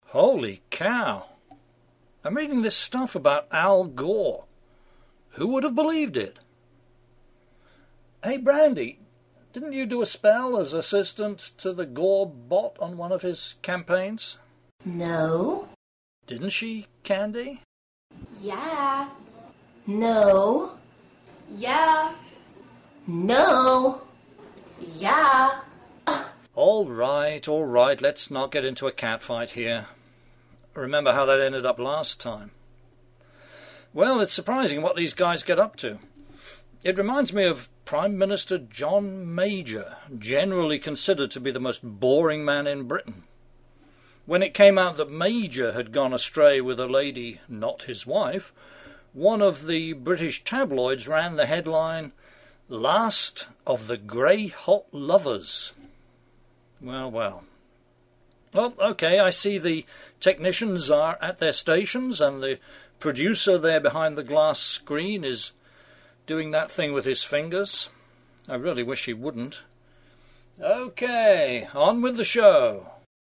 Holy cow! I'm reading this stuff about Al Gore. Who would have believed it? Hey, Brandy, didn't you do a spell as assistant to the Gore bot on one of his campaigns? No. Didn't she, Candy? Yeah. No. Yeah. No. Yeah. All right, let's not get into a catfight here. Remember how that ended up last time. Well, it's surprising what these guys get up to. It reminds me of Prime Minister John Major, generally considered to be the most boring man in Britain. When it came out that Major had gone astray with a lady not his wife, one of the British tabloids ran the headline, "Last of the Grey-Hot Lovers." Well. Well, okay, I see the technicians are at their stations and the producer there behind the glass screen is doing that thing with his fingers. I really wish he wouldn't. Okay, on with the show.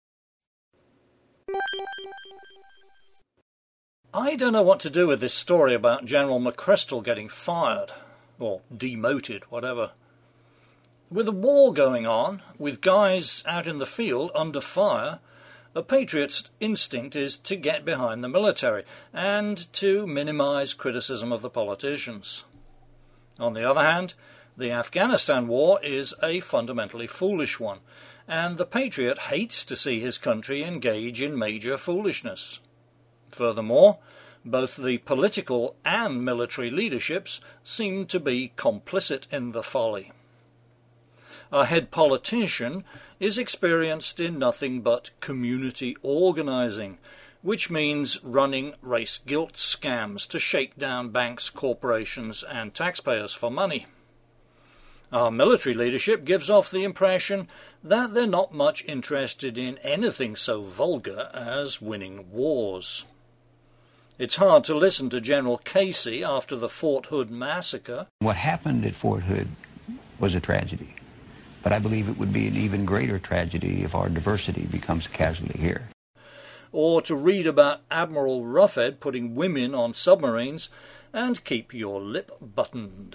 I don't know what to do with this story about General McChrystal getting fired, or demoted, whatever. With a war going on, with guys out in the field under fire, a patriot's instinct is to get behind the military and to minimise criticism of the politicians. On the other hand, the Afghanistan war is a fundamentally foolish one, and the patriot hates to see his country engage in major foolishness. Furthermore, both the political and military leaderships seem to be complicit in the folly. Our head politician is experienced in nothing but community organising, which means running race guilt scams to shake down banks, corporations and taxpayers for money. Our military leadership gives off the impression that they're not much interested in anything so vulgar as winning wars. It's hard to listen to General Casey after the Fort Hood massacre. What happened at Fort Hood was a tragedy, but I believe it would be an even greater tragedy if our diversity becomes a casualty here. Or to read about Admiral Ruffhead putting women on submarines and keep your lip buttoned.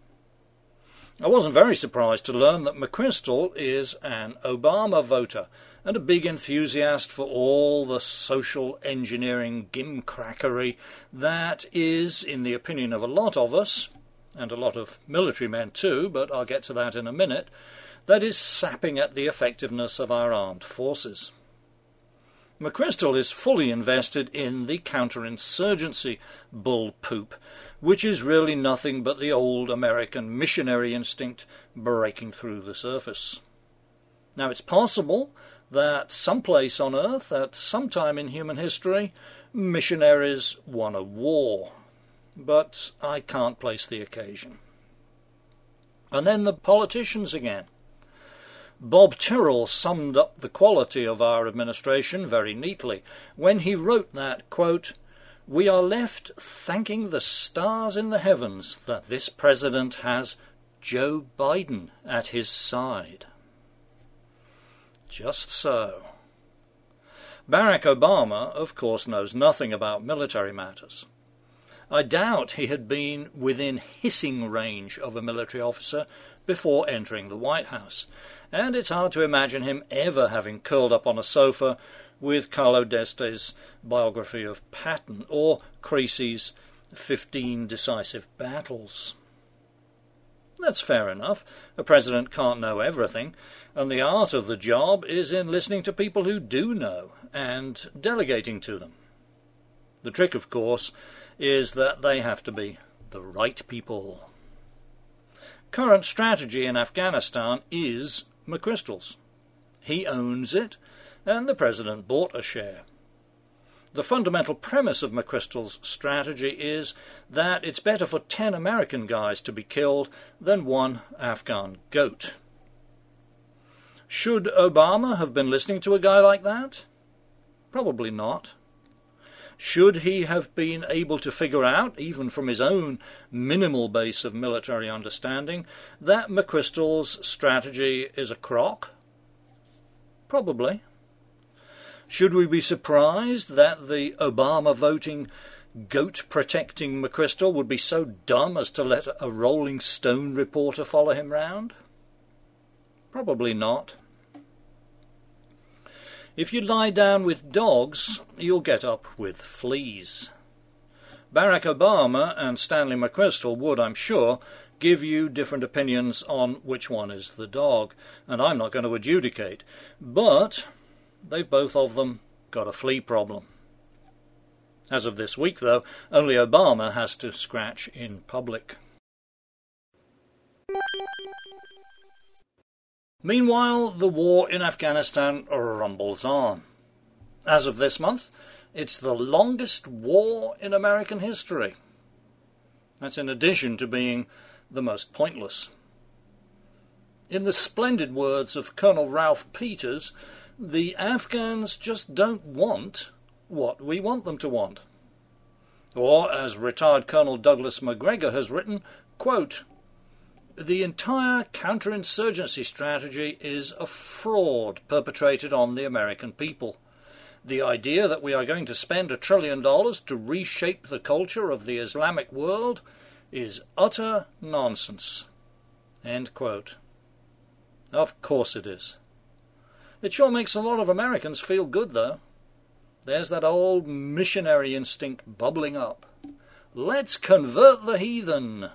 I wasn't very surprised to learn that McChrystal is an Obama voter and a big enthusiast for all the social engineering gimcrackery that is, in the opinion of a lot of us, and a lot of military men too, but I'll get to that in a minute, that is sapping at the effectiveness of our armed forces. McChrystal is fully invested in the counterinsurgency bullpoop, which is really nothing but the old American missionary instinct breaking through the surface. Now, it's possible that someplace on Earth, at some time in human history, missionaries won a war, but I can't place the occasion. And then the politicians again. Bob Tyrrell summed up the quality of our administration very neatly when he wrote that, quote, "We are left thanking the stars in the heavens that this president has Joe Biden at his side." Just so. Barack Obama, of course, knows nothing about military matters. I doubt he had been within hissing range of a military officer before entering the White House, and it's hard to imagine him ever having curled up on a sofa with Carlo D'Este's biography of Patton or Creasy's 15 Decisive Battles. That's fair enough. A president can't know everything, and the art of the job is in listening to people who do know and delegating to them. The trick, of course, is that they have to be the right people. Current strategy in Afghanistan is McChrystal's. He owns it, and the president bought a share. The fundamental premise of McChrystal's strategy is that it's better for 10 American guys to be killed than one Afghan goat. Should Obama have been listening to a guy like that? Probably not. Should he have been able to figure out, even from his own minimal base of military understanding, that McChrystal's strategy is a crock? Probably. Should we be surprised that the Obama-voting, goat-protecting McChrystal would be so dumb as to let a Rolling Stone reporter follow him round? Probably not. If you lie down with dogs, you'll get up with fleas. Barack Obama and Stanley McChrystal would, I'm sure, give you different opinions on which one is the dog, and I'm not going to adjudicate, but they've both of them got a flea problem. As of this week, though, only Obama has to scratch in public. Meanwhile, the war in Afghanistan rumbles on. As of this month, it's the longest war in American history. That's in addition to being the most pointless. In the splendid words of Colonel Ralph Peters, the Afghans just don't want what we want them to want. Or, as retired Colonel Douglas MacGregor has written, quote, "The entire counterinsurgency strategy is a fraud perpetrated on the American people. The idea that we are going to spend $1 trillion to reshape the culture of the Islamic world is utter nonsense." End quote. Of course it is. It sure makes a lot of Americans feel good, though. There's that old missionary instinct bubbling up. Let's convert the heathen.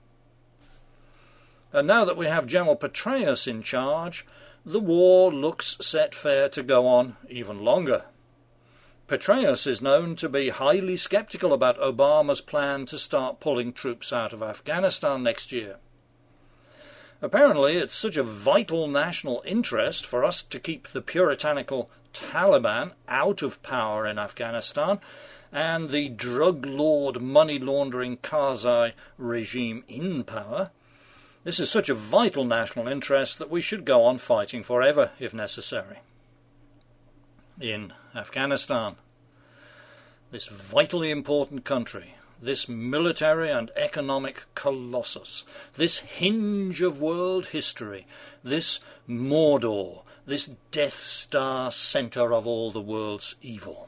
And now that we have General Petraeus in charge, the war looks set fair to go on even longer. Petraeus is known to be highly sceptical about Obama's plan to start pulling troops out of Afghanistan next year. Apparently, it's such a vital national interest for us to keep the puritanical Taliban out of power in Afghanistan and the drug lord, money laundering Karzai regime in power. This is such a vital national interest that we should go on fighting forever, if necessary. In Afghanistan, this vitally important country, this military and economic colossus, this hinge of world history, this Mordor, this Death Star centre of all the world's evil.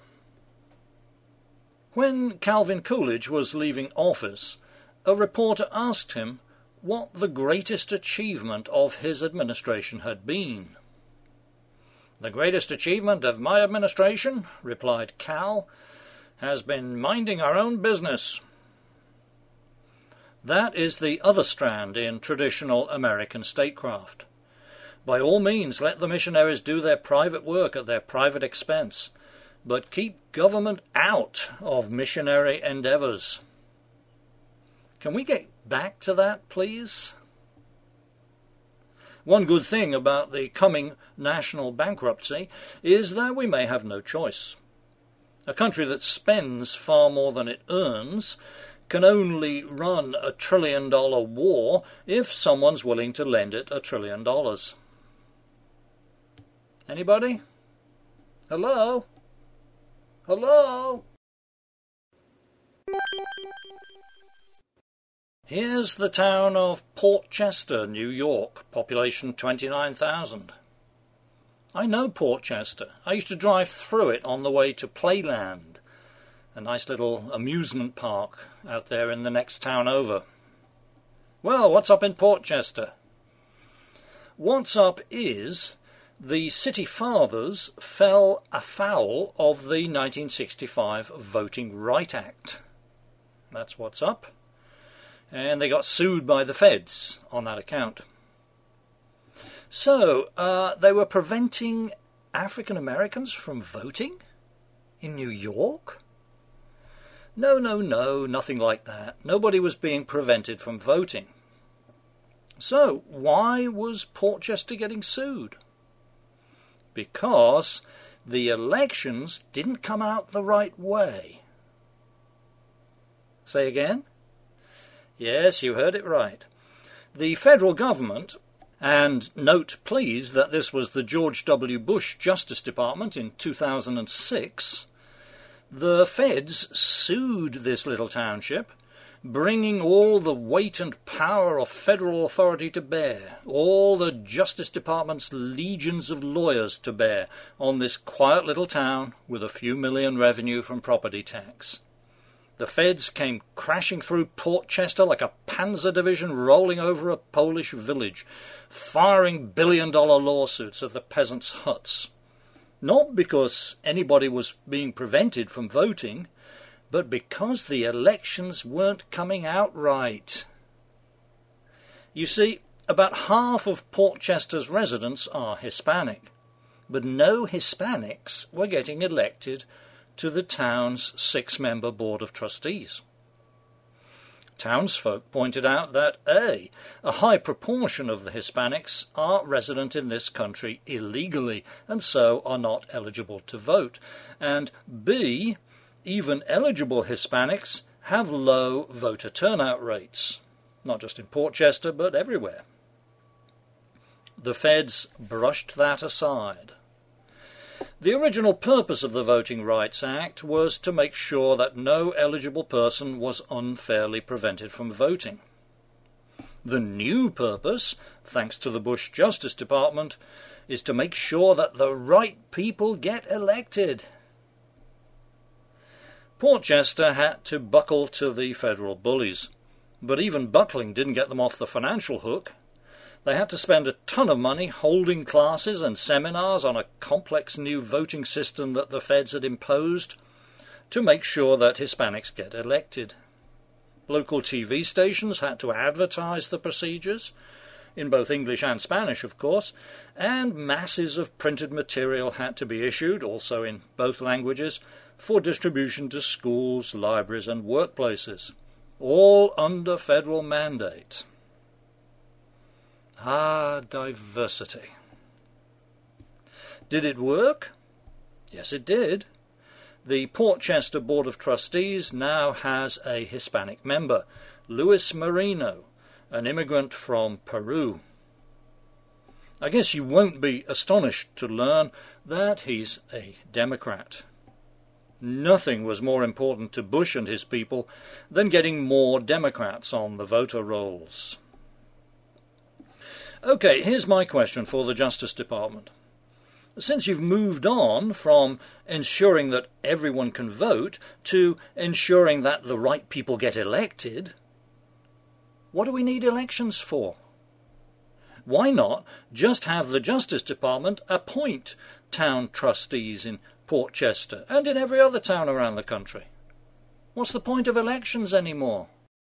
When Calvin Coolidge was leaving office, a reporter asked him what the greatest achievement of his administration had been. "The greatest achievement of my administration," replied Cal, "has been minding our own business." That is the other strand in traditional American statecraft. By all means, let the missionaries do their private work at their private expense, but keep government out of missionary endeavours. Can we get back to that, please? One good thing about the coming national bankruptcy is that we may have no choice. A country that spends far more than it earns can only run $1 trillion war if someone's willing to lend it $1 trillion. Anybody? Hello? Hello? Here's the town of Port Chester, New York, population 29,000. I know Port Chester. I used to drive through it on the way to Playland, a nice little amusement park out there in the next town over. Well, what's up in Port Chester? What's up is the City Fathers fell afoul of the 1965 Voting Rights Act. That's what's up. And they got sued by the feds on that account. So, they were preventing African Americans from voting in New York? No, nothing like that. Nobody was being prevented from voting. So, why was Port Chester getting sued? Because the elections didn't come out the right way. Say again? Yes, you heard it right. The federal government, and note please that this was the George W. Bush Justice Department in 2006, the feds sued this little township bringing all the weight and power of federal authority to bear, all the Justice Department's legions of lawyers to bear on this quiet little town with a few million revenue from property tax. The feds came crashing through Portchester like a panzer division rolling over a Polish village, firing billion-dollar lawsuits at the peasants' huts. Not because anybody was being prevented from voting, but because the elections weren't coming out right. You see, about half of Portchester's residents are Hispanic, but no Hispanics were getting elected to the town's 6-member Board of Trustees. Townsfolk pointed out that A, a high proportion of the Hispanics are resident in this country illegally and so are not eligible to vote, and B, even eligible Hispanics have low voter turnout rates, not just in Portchester but everywhere. The feds brushed that aside. The original purpose of the Voting Rights Act was to make sure that no eligible person was unfairly prevented from voting. The new purpose, thanks to the Bush Justice Department, is to make sure that the right people get elected. Portchester had to buckle to the federal bullies, but even buckling didn't get them off the financial hook. They had to spend a ton of money holding classes and seminars on a complex new voting system that the feds had imposed to make sure that Hispanics get elected. Local TV stations had to advertise the procedures, in both English and Spanish, of course, and masses of printed material had to be issued, also in both languages, for distribution to schools, libraries, and workplaces, all under federal mandate. Ah, diversity. Did it work? Yes, it did. The Portchester Board of Trustees now has a Hispanic member, Luis Marino, an immigrant from Peru. I guess you won't be astonished to learn that he's a Democrat. Nothing was more important to Bush and his people than getting more Democrats on the voter rolls. Okay, here's my question for the Justice Department. Since you've moved on from ensuring that everyone can vote to ensuring that the right people get elected, what do we need elections for? Why not just have the Justice Department appoint town trustees in Portchester and in every other town around the country? What's the point of elections anymore?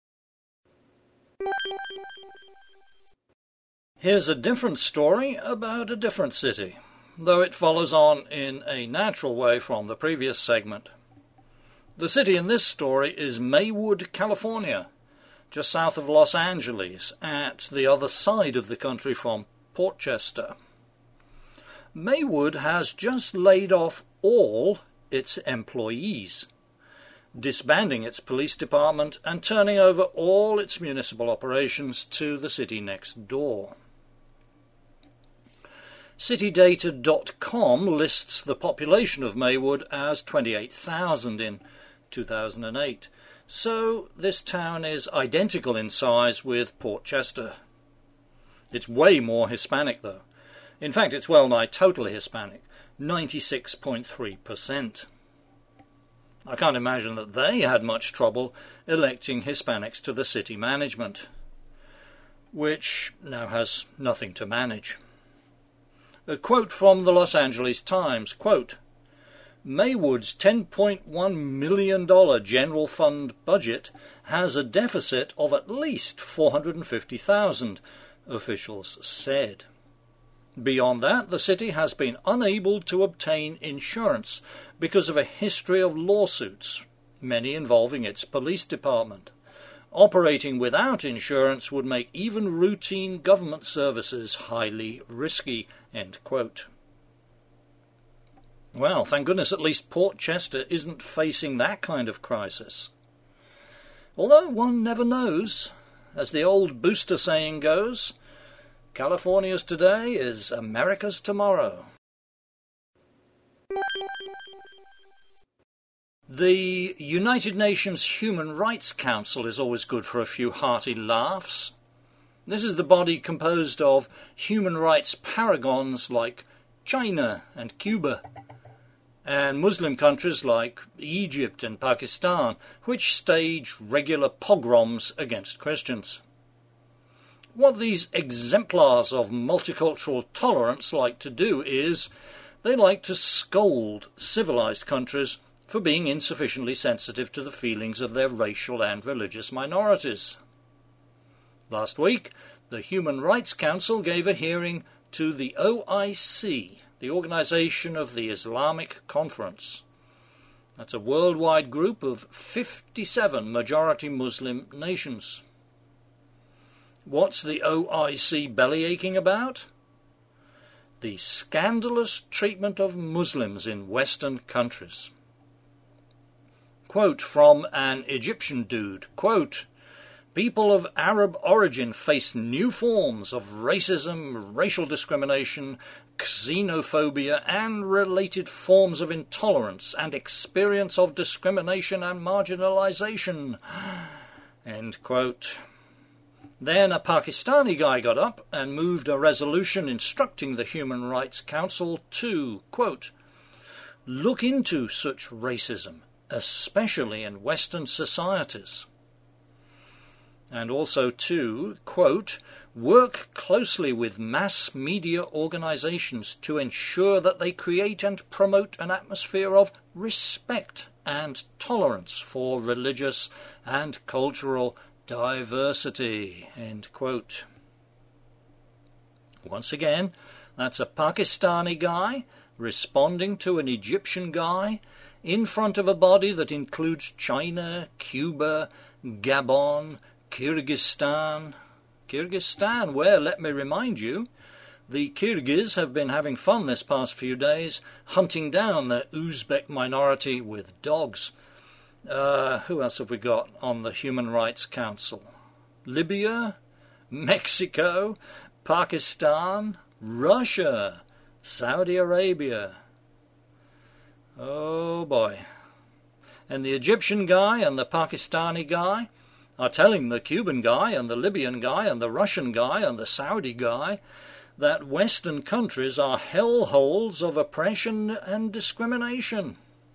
Here's a different story about a different city, though it follows on in a natural way from the previous segment. The city in this story is Maywood, California, just south of Los Angeles, at the other side of the country from Portchester. Maywood has just laid off all its employees, disbanding its police department and turning over all its municipal operations to the city next door. Citydata.com lists the population of Maywood as 28,000 in 2008, so this town is identical in size with Portchester. It's way more Hispanic, though. In fact, it's well nigh totally Hispanic, 96.3%. I can't imagine that they had much trouble electing Hispanics to the city management, which now has nothing to manage. A quote from the Los Angeles Times, quote, Maywood's $10.1 million general fund budget has a deficit of at least $450,000, officials said. Beyond that, the city has been unable to obtain insurance because of a history of lawsuits, many involving its police department. Operating without insurance would make even routine government services highly risky, end quote. Well, thank goodness at least Portchester isn't facing that kind of crisis. Although one never knows. As the old booster saying goes, California's today is America's tomorrow. The United Nations Human Rights Council is always good for a few hearty laughs. This is the body composed of human rights paragons like China and Cuba, and Muslim countries like Egypt and Pakistan, which stage regular pogroms against Christians. What these exemplars of multicultural tolerance like to do is they like to scold civilized countries for being insufficiently sensitive to the feelings of their racial and religious minorities. Last week, the Human Rights Council gave a hearing to the OIC, the Organization of the Islamic Conference. That's a worldwide group of 57 majority Muslim nations. What's the OIC bellyaching about? The scandalous treatment of Muslims in Western countries. Quote from an Egyptian dude, quote, "People of Arab origin face new forms of racism, racial discrimination, xenophobia, and related forms of intolerance and experience of discrimination and marginalization." End quote. Then a Pakistani guy got up and moved a resolution instructing the Human Rights Council to, quote, "look into such racism, especially in Western societies." And also to, quote, "work closely with mass media organizations to ensure that they create and promote an atmosphere of respect and tolerance for religious and cultural diversity." End quote. Once again, that's a Pakistani guy responding to an Egyptian guy in front of a body that includes China, Cuba, Gabon, Kyrgyzstan, where, let me remind you, the Kyrgyz have been having fun this past few days, hunting down the Uzbek minority with dogs. Who else have we got on the Human Rights Council? Libya, Mexico, Pakistan, Russia, Saudi Arabia. Oh boy. And the Egyptian guy and the Pakistani guy are telling the Cuban guy and the Libyan guy and the Russian guy and the Saudi guy that Western countries are hellholes of oppression and discrimination.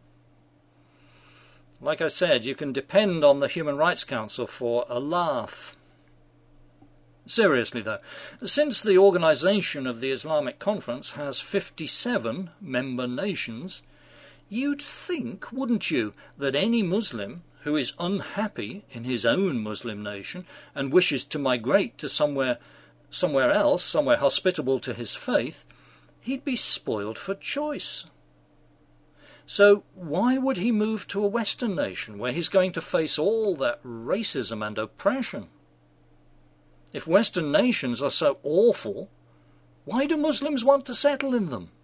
Like I said, you can depend on the Human Rights Council for a laugh. Seriously though, since the Organization of the Islamic Conference has 57 member nations, you'd think, wouldn't you, that any Muslim who is unhappy in his own Muslim nation and wishes to migrate to somewhere else, somewhere hospitable to his faith, he'd be spoiled for choice. So why would he move to a Western nation where he's going to face all that racism and oppression? If Western nations are so awful, why do Muslims want to settle in them?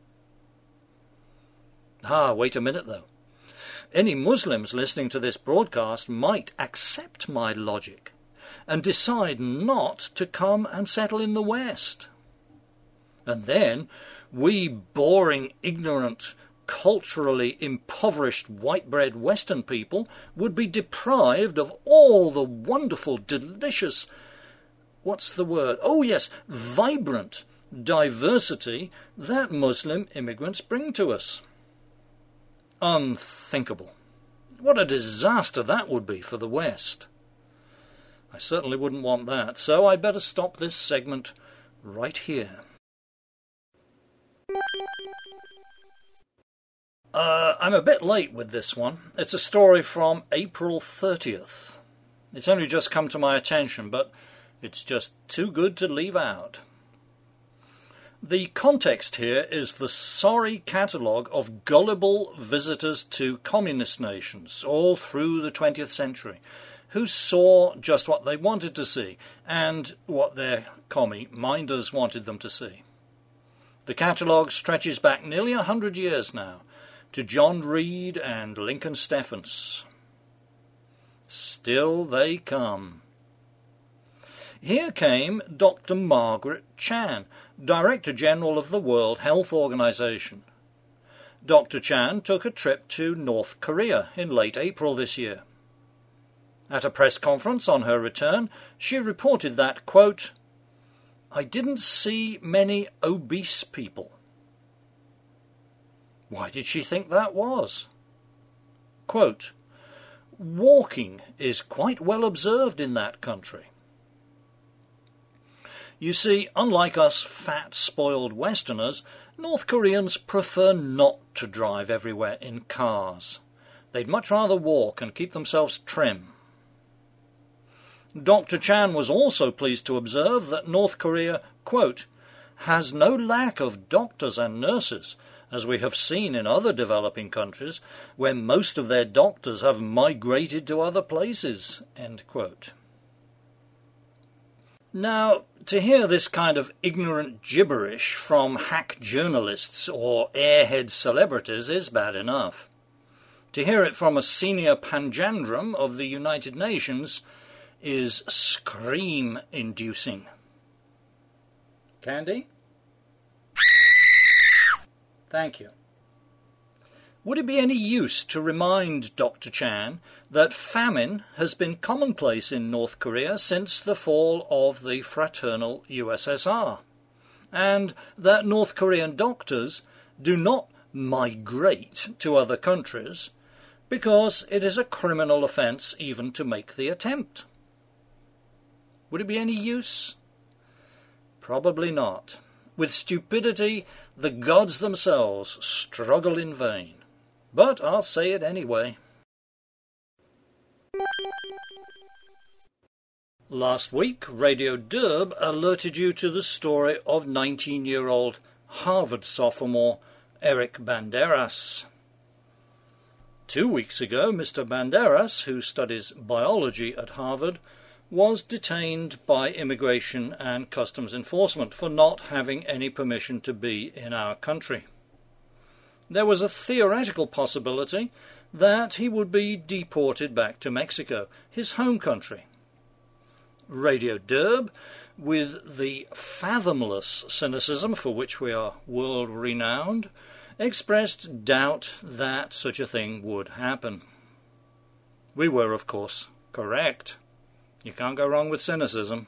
Wait a minute though. Any Muslims listening to this broadcast might accept my logic and decide not to come and settle in the West. And then we boring, ignorant, culturally impoverished white-bread Western people would be deprived of all the wonderful, delicious, vibrant diversity that Muslim immigrants bring to us. Unthinkable. What a disaster that would be for the West. I certainly wouldn't want that, so I'd better stop this segment right here. I'm a bit late with this one. It's a story from April 30th. It's only just come to my attention, but it's just too good to leave out. The context here is the sorry catalogue of gullible visitors to communist nations all through the 20th century, who saw just what they wanted to see and what their commie minders wanted them to see. The catalogue stretches back nearly 100 years now, to John Reed and Lincoln Steffens. Still they come. Here came Dr. Margaret Chan, Director General of the World Health Organization. Dr. Chan took a trip to North Korea in late April this year. At a press conference on her return, she reported that, quote, "I didn't see many obese people." Why did she think that was? Quote, "Walking is quite well observed in that country." You see, unlike us fat, spoiled Westerners, North Koreans prefer not to drive everywhere in cars. They'd much rather walk and keep themselves trim. Dr. Chan was also pleased to observe that North Korea, quote, "has no lack of doctors and nurses, as we have seen in other developing countries, where most of their doctors have migrated to other places," end quote. Now, to hear this kind of ignorant gibberish from hack journalists or airhead celebrities is bad enough. To hear it from a senior panjandrum of the United Nations is scream-inducing. Candy? Thank you. Would it be any use to remind Dr. Chan that famine has been commonplace in North Korea since the fall of the fraternal USSR, and that North Korean doctors do not migrate to other countries because it is a criminal offence even to make the attempt? Would it be any use? Probably not. With stupidity, the gods themselves struggle in vain. But I'll say it anyway. Last week, Radio Derb alerted you to the story of 19-year-old Harvard sophomore Eric Banderas. 2 weeks ago, Mr. Banderas, who studies biology at Harvard, was detained by Immigration and Customs Enforcement for not having any permission to be in our country. There was a theoretical possibility that he would be deported back to Mexico, his home country. Radio Derb, with the fathomless cynicism for which we are world-renowned, expressed doubt that such a thing would happen. We were, of course, correct. You can't go wrong with cynicism.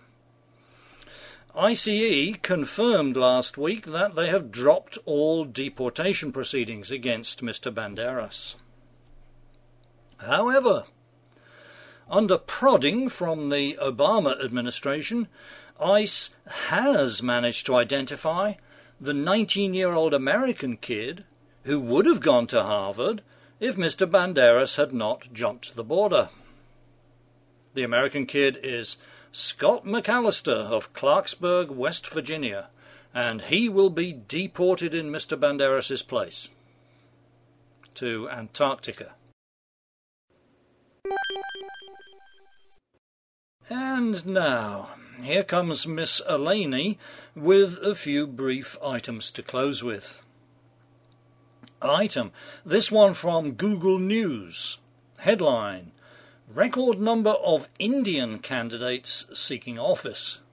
ICE confirmed last week that they have dropped all deportation proceedings against Mr. Banderas. However, under prodding from the Obama administration, ICE has managed to identify the 19-year-old American kid who would have gone to Harvard if Mr. Banderas had not jumped the border. The American kid is Scott McAllister of Clarksburg, West Virginia, and he will be deported in Mr. Banderas' place to Antarctica. And now, here comes Miss Elaney with a few brief items to close with. Item, this one from Google News. Headline, record number of Indian candidates seeking office.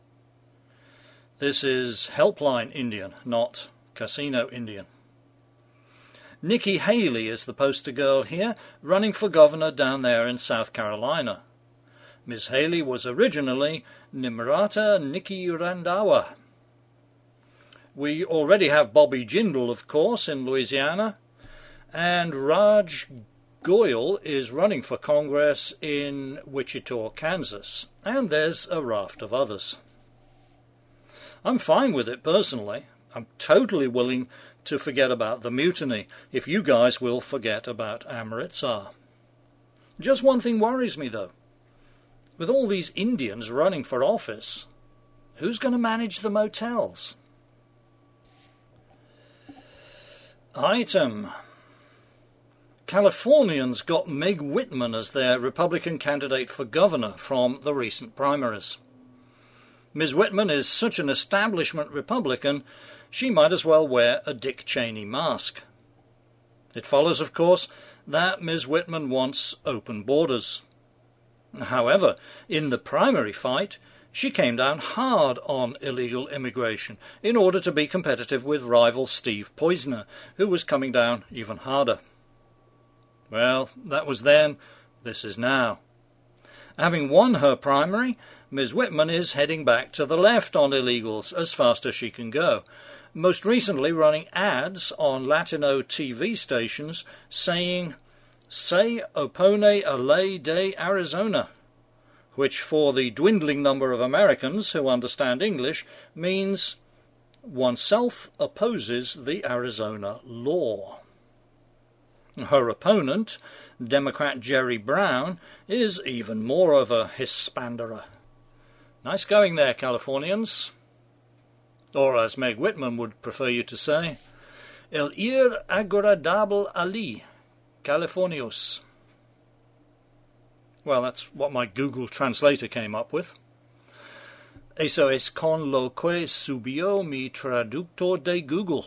This is Helpline Indian, not Casino Indian. Nikki Haley is the poster girl here, running for governor down there in South Carolina. Ms. Haley was originally Nimrata Nikki Randhawa. We already have Bobby Jindal, of course, in Louisiana, and Raj Goyal is running for Congress in Wichita, Kansas, and there's a raft of others. I'm fine with it personally. I'm totally willing to forget about the mutiny, if you guys will forget about Amritsar. Just one thing worries me, though. With all these Indians running for office, who's going to manage the motels? Item. Californians got Meg Whitman as their Republican candidate for governor from the recent primaries. Ms. Whitman is such an establishment Republican, she might as well wear a Dick Cheney mask. It follows, of course, that Ms. Whitman wants open borders. However, in the primary fight, she came down hard on illegal immigration in order to be competitive with rival Steve Poizner, who was coming down even harder. Well, that was then, this is now. Having won her primary, Ms. Whitman is heading back to the left on illegals as fast as she can go, most recently running ads on Latino TV stations saying, "Se opone a ley de Arizona," which for the dwindling number of Americans who understand English means oneself opposes the Arizona law. Her opponent, Democrat Jerry Brown, is even more of a Hispanderer. Nice going there, Californians. Or, as Meg Whitman would prefer you to say, el ir agradable ali, Californios. Well, that's what my Google translator came up with. Eso es con lo que subió mi traductor de Google.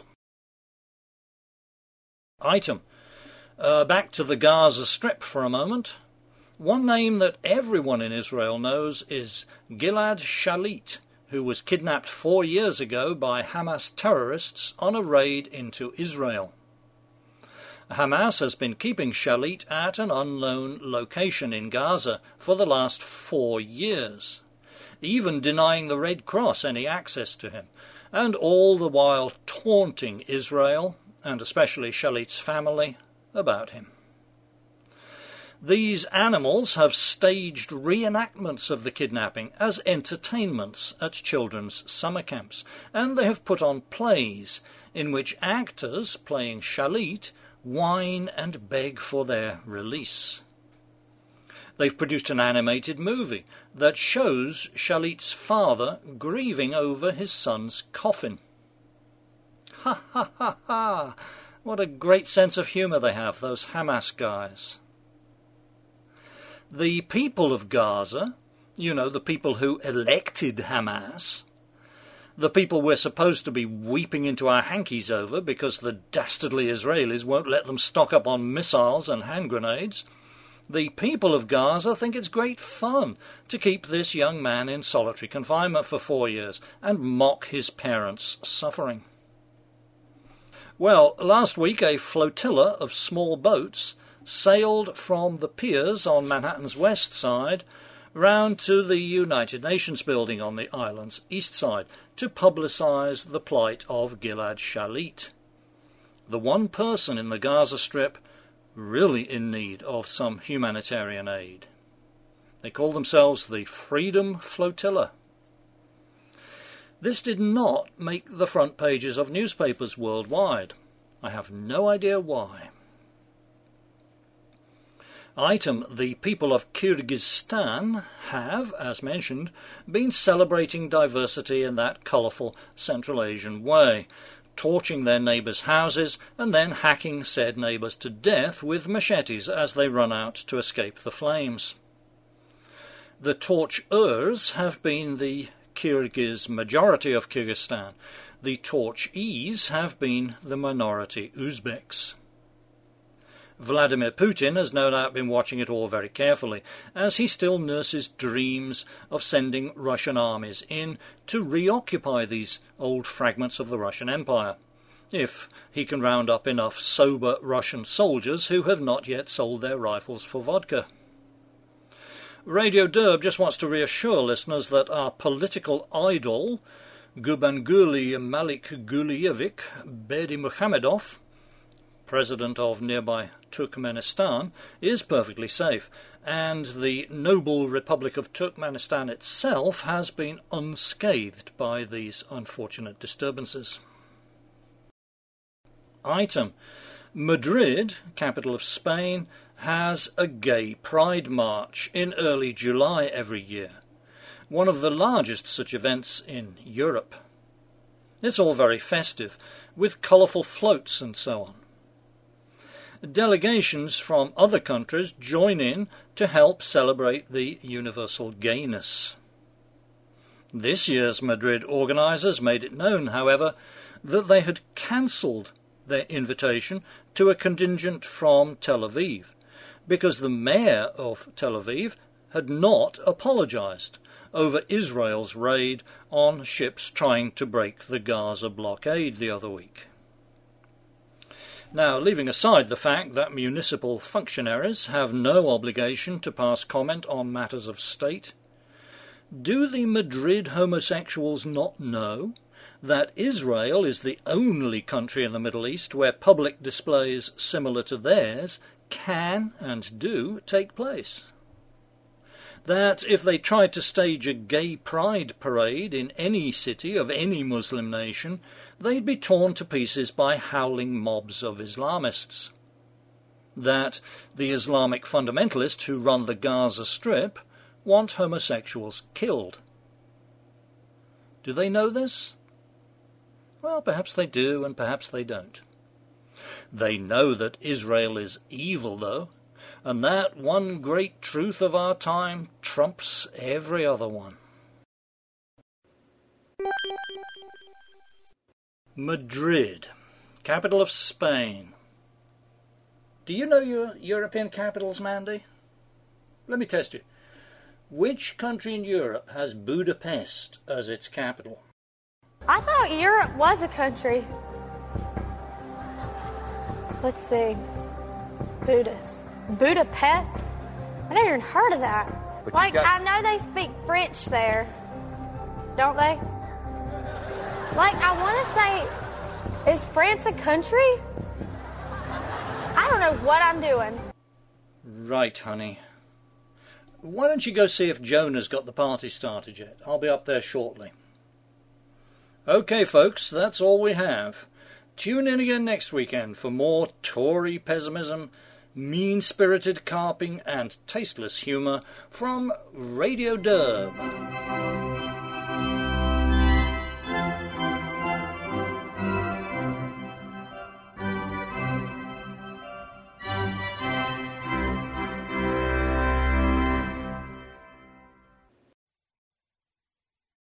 Item. Back to the Gaza Strip for a moment. One name that everyone in Israel knows is Gilad Shalit, who was kidnapped 4 years ago by Hamas terrorists on a raid into Israel. Hamas has been keeping Shalit at an unknown location in Gaza for the last 4 years, even denying the Red Cross any access to him, and all the while taunting Israel, and especially Shalit's family, about him. These animals have staged reenactments of the kidnapping as entertainments at children's summer camps, and they have put on plays in which actors playing Shalit whine and beg for their release. They've produced an animated movie that shows Shalit's father grieving over his son's coffin. Ha ha ha ha! What a great sense of humour they have, those Hamas guys. The people of Gaza, you know, the people who elected Hamas, the people we're supposed to be weeping into our hankies over because the dastardly Israelis won't let them stock up on missiles and hand grenades, the people of Gaza think it's great fun to keep this young man in solitary confinement for 4 years and mock his parents' suffering. Well, last week a flotilla of small boats sailed from the piers on Manhattan's west side round to the United Nations building on the island's east side to publicise the plight of Gilad Shalit, the one person in the Gaza Strip really in need of some humanitarian aid. They call themselves the Freedom Flotilla. This did not make the front pages of newspapers worldwide. I have no idea why. Item, the people of Kyrgyzstan have, as mentioned, been celebrating diversity in that colourful Central Asian way, torching their neighbours' houses and then hacking said neighbours to death with machetes as they run out to escape the flames. The torchers have been the Kyrgyz majority of Kyrgyzstan. The torchees have been the minority Uzbeks. Vladimir Putin has no doubt been watching it all very carefully, as he still nurses dreams of sending Russian armies in to reoccupy these old fragments of the Russian Empire, if he can round up enough sober Russian soldiers who have not yet sold their rifles for vodka. Radio Derb just wants to reassure listeners that our political idol, Gurbanguly Malik Gulievich Berdimuhamedov, president of nearby Turkmenistan, is perfectly safe, and the noble Republic of Turkmenistan itself has been unscathed by these unfortunate disturbances. Item. Madrid, capital of Spain, has a gay pride march in early July every year, one of the largest such events in Europe. It's all very festive, with colourful floats and so on. Delegations from other countries join in to help celebrate the universal gayness. This year's Madrid organisers made it known, however, that they had cancelled their invitation to a contingent from Tel Aviv, because the mayor of Tel Aviv had not apologised, over Israel's raid on ships trying to break the Gaza blockade the other week. Now, leaving aside the fact that municipal functionaries have no obligation to pass comment on matters of state, do the Madrid homosexuals not know that Israel is the only country in the Middle East where public displays similar to theirs can and do take place? That if they tried to stage a gay pride parade in any city of any Muslim nation, they'd be torn to pieces by howling mobs of Islamists. That the Islamic fundamentalists who run the Gaza Strip want homosexuals killed. Do they know this? Well, perhaps they do and perhaps they don't. They know that Israel is evil, though, and that one great truth of our time trumps every other one. Madrid, capital of Spain. Do you know your European capitals, Mandy? Let me test you. Which country in Europe has Budapest as its capital? I thought Europe was a country. Let's see. Budapest? I never even heard of that. But like, I know they speak French there. Don't they? Like, I want to say, is France a country? I don't know what I'm doing. Right, honey. Why don't you go see if Jonah's got the party started yet? I'll be up there shortly. Okay, folks, that's all we have. Tune in again next weekend for more Tory pessimism, mean-spirited carping and tasteless humour from Radio Derb.